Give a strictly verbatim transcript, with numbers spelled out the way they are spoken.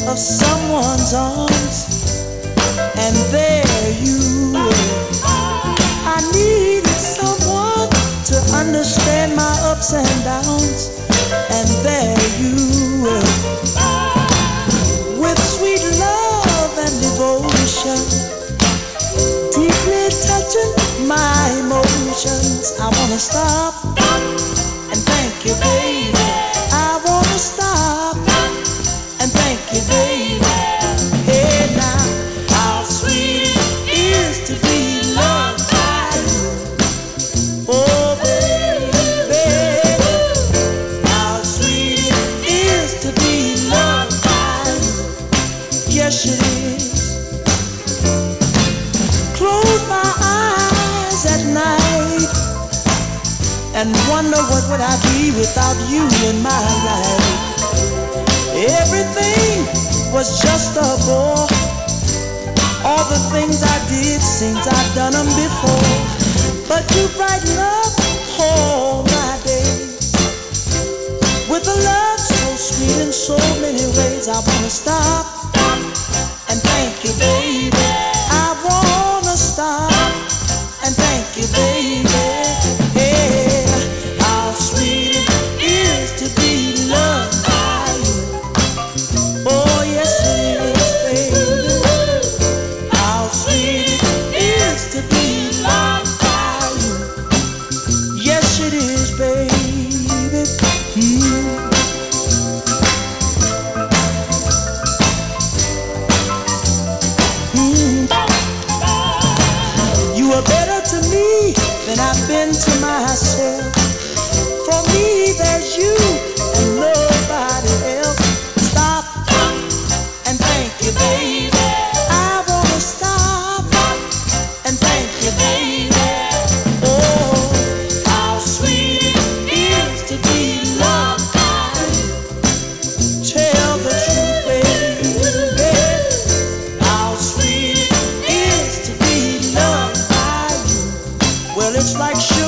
of someone's arms, and there you were. I needed someone to understand my ups and downs, and there you were. With sweet love and devotion, deeply touching my emotions. I wanna stop and thank you, baby. I wanna stop and thank you, baby. Hey now, how sweet it is to be loved by you. Oh baby, how sweet it is to be loved by you. Yes it is. Close my eyes at night and wonder what would I be without you in my life. Everything was just a bore. All the things I did seems I've done them before. But you brighten up all my days with a love so sweet in so many ways. I wanna stop and thank you, baby. I wanna stop and thank you, baby. Hey, how sweet it is to be loved by you. Oh yes it is, baby. How sweet it is to be loved by you. Yes it is, baby. Mm. You are better to me than I've been to myself. For me, there's you and nobody else. Stop and thank you, baby. I wanna stop and thank you, baby. Oh, how sweet it is to be loved by you. Tell the truth, baby. How sweet it is to be loved by you. Well, it's like